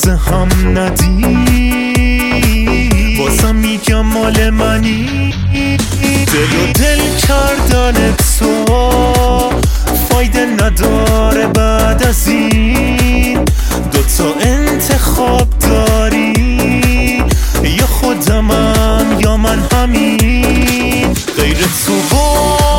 لحظه هم ندی بازم میگم مال منی. دل و دل کردن تو فایده نداره بعد از این. دوتا انتخاب داری یا خودمم یا من همین. غیر تو با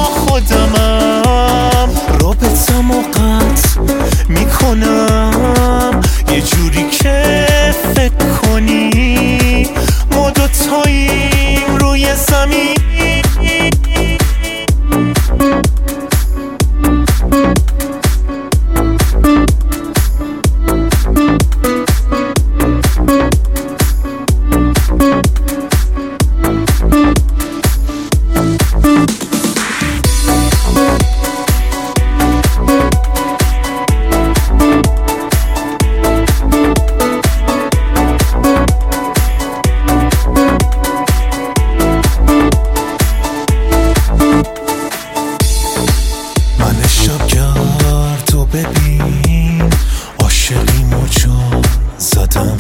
خودمم رابطه‌مو قطع میکنم یه جوری که فکر کنی ما دوتاییم روی زمین. تو ببین عاشقیمو جا زدم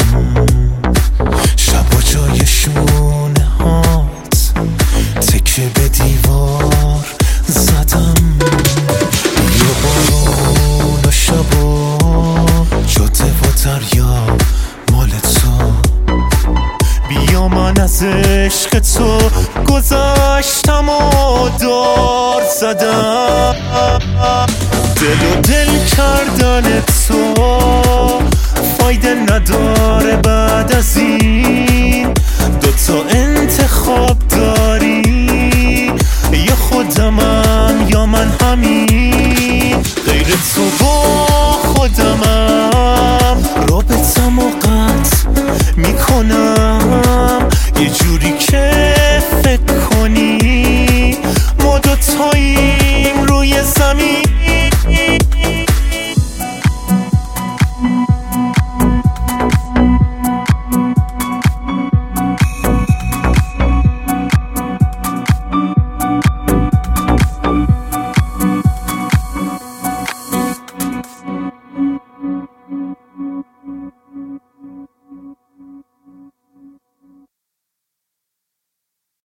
شبا جای شونه هات تکیه به دیوار زدم. بیا بارون و شبا جاده و دریا مال تو. بیا من از عشق تو گذشتم و دار زدم. دل و دل کردن تو فایده نداره بعد از این. دوتا انتخاب داری یا خودمم یا من همین. غیر تو با خودمم رابطه‌مو قطع میکنم